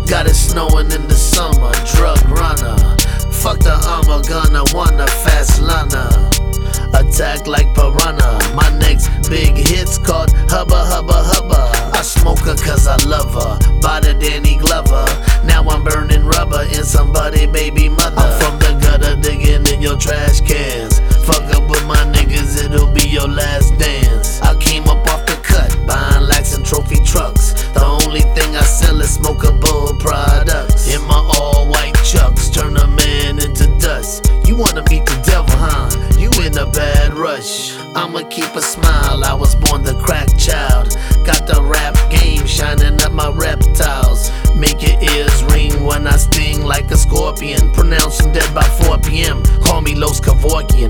Got it snowing in the summer, drug runner. Fuck the armor, gonna wanna fast lana. Attack like piranha. My next big hit's called Hubba Hubba Hubba. I smoke her cause I love her, bought a Danny Glover. Now I'm burning rubber in somebody baby mother. I'm from the gutter digging in your trash cans. Fuck up with my niggas, it'll be your last dance. I came up off the cut, buying lax and trophy trucks. The only thing I sell is smokable products. In my all white chucks, turn a man into dust. You wanna meet the devil, huh? You in a bad rush. I'ma keep a smile, I was born the crack child. Got the rap game shining up my reptiles. Make your ears ring when I sting like a scorpion. Pronounce him dead by 4 p.m. Call me Los Kevorkian.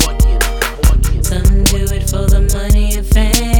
Some do it for the money and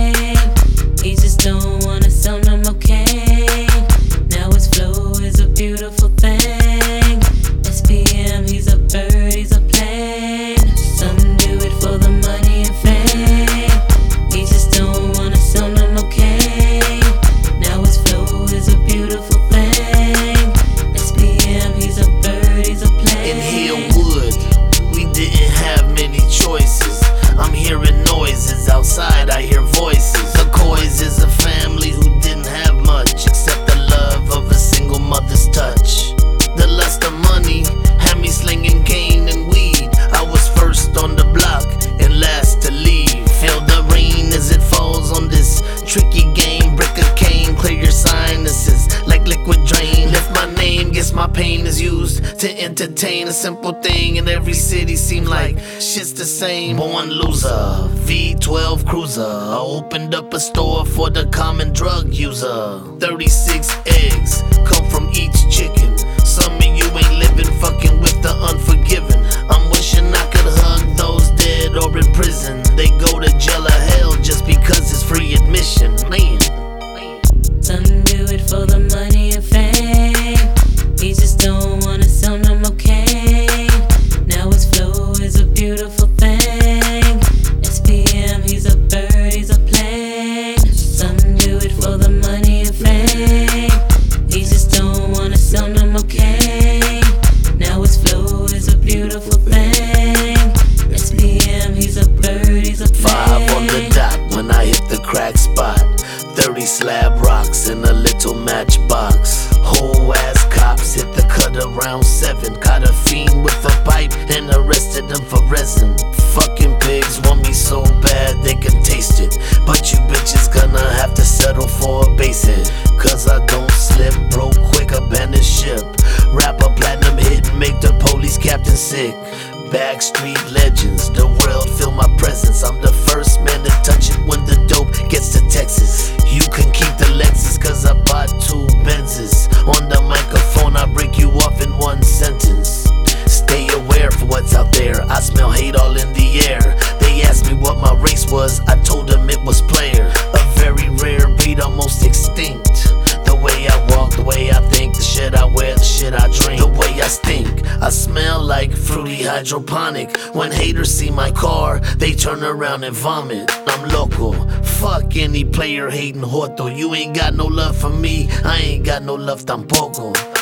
fame. He just don't wanna sell no more cane. Now his flow is a beautiful thing. SPM, he's a bird, he's a plane. Some do it for the money and fame. He just don't wanna sell no more cane. Now his flow is a beautiful thing. SPM, he's a bird, he's a plane. In Hillwood, we didn't have many choices. I'm hearing noises outside, I hear voices. The Coys is a family who didn't have much except the love of a single mother's touch. The lust of money had me slinging cane and weed. I was first on the block and last to leave. Feel the rain as it falls on this tricky game. Brick of cane, clear your sinuses like liquid drain. Lift my name, guess my pain is used to entertain. A simple thing in every city seem like shit's the same. Born loser, V12 cruiser. I opened up a store for the common drug user. 36 eggs come from each chicken. Some of you ain't living, fucking with the unforgiven. I'm wishing I could hug those dead or in prison. They go to jail or hell just because it's free admission. Man. Some do it for the money and fame. He just don't wanna sell no more cane. Now his flow is a beautiful thing. SPM, he's a bird, he's a plane. Some do it for the money and fame. He just don't wanna sell no more cane. Now his flow is a beautiful thing. SPM, he's a bird, he's a plane. 5 on the dot when I hit the crack spot. 30 slab rocks in a little matchbox. Whole ass cops hit the cut around 7. Caught a fiend with a pipe and arrested him for resin. Fucking pigs want me so bad they can taste it, but you bitches gonna have to settle for a basic. Cause I don't slip, broke quick, abandon ship. Rap a platinum hit and make the police captain sick. Backstreet legends, the world feel my presence. I'm the first man to touch it when the dope gets to Texas. You can keep the Lexus cause I bought 2 Benzes. On the microphone I break you off in 1 sentence. Stay aware for what's out there, I smell hate all in the air. They asked me what my race was, I told them it was player. A very rare breed, almost extinct. The way I walk, the way I think, the shit I wear, the shit I drink, the way I stink. I smell like fruity hydroponic. When haters see my car, they turn around and vomit. I'm local, fuck any player hating Horto. You ain't got no love for me, I ain't got no love tampoco.